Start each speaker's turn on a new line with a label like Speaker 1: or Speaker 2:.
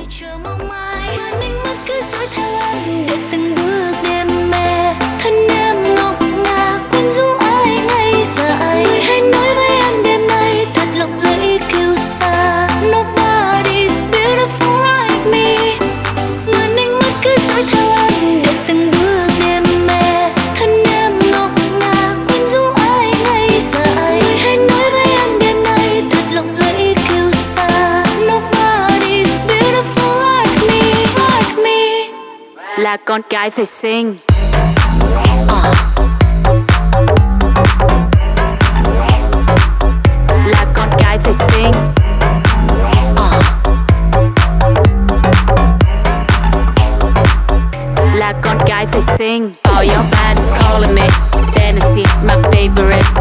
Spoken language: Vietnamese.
Speaker 1: chờ mong mãi, ánh mắt cứ dõi theo anh để từng bước đêm mê. Thân em ngọc ngà quyến rũ ai ngây dại. Người hãy nói với anh đêm nay thật lộng lẫy kiêu sa. Nobody's beautiful like me. Màn ánh mắt cứ dõi theo anh để từng bước đêm mê. Thân em ngọc ngà quyến rũ ai ngây dại. Người hãy nói với anh đêm nay thật lộng lẫy kiêu sa. Nobody's beautiful like me.
Speaker 2: Là con gái phải xinh. Là con gái phải xinh. Là con gái phải xinh. All your bodies calling me. Fantasy, my favorite.